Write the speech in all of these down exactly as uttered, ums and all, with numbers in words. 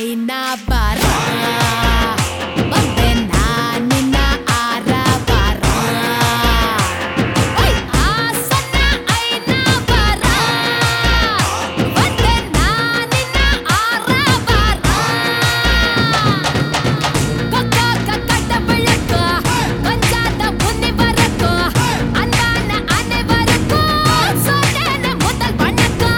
ஐநா பாரா வந்தே நான் நின்னா ஆரா பாரா ஆசன்னா ஐநா பாரா வந்தே நான் நின்னா ஆரா பாரா கக்கா கக்கட்ட விளக்கா வந்தாத புன்னி வரக்கோ அன்பான அனைவருக்கும் சொன்னேன முதல் வணக்கம்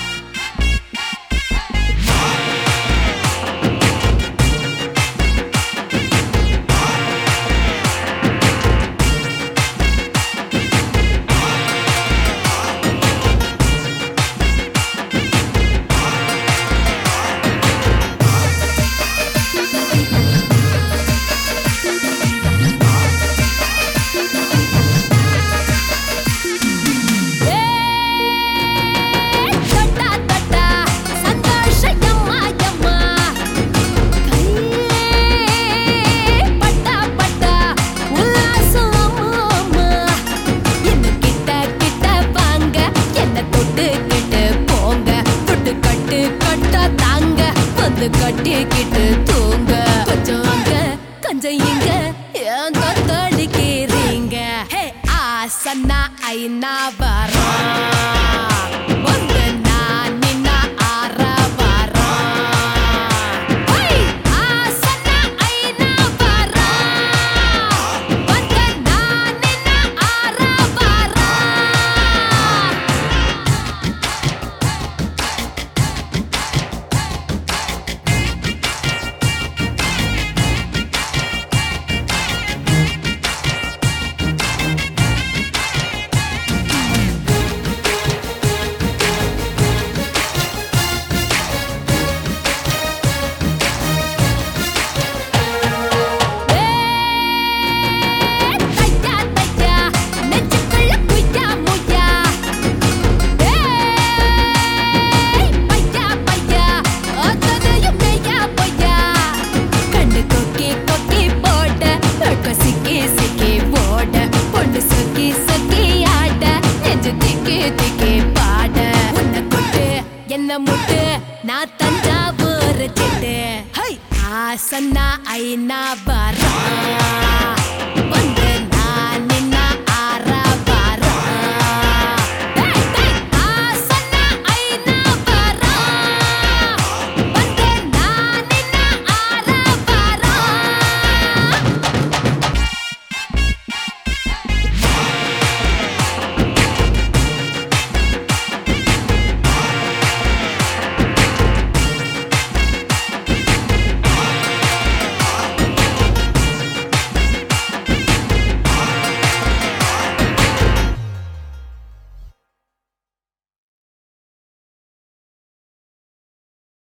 கட்டிக்கிட்டு தூங்க கொஞ்சம் அங்க கொஞ்சம் இங்க ஏன் கொத்தடிக்கிறீங்க ஹே ஆசன்னா ஐநா பாரா வந்து நான் நின்னா ஆரா பாரா ஆசன்னா ஐநா பாரா வந்து நான் நின்னா ஆரா பாரா முட்டு நான் தஞ்சாவூர் சிட்டு ஆசன்னா ஐநா பாரா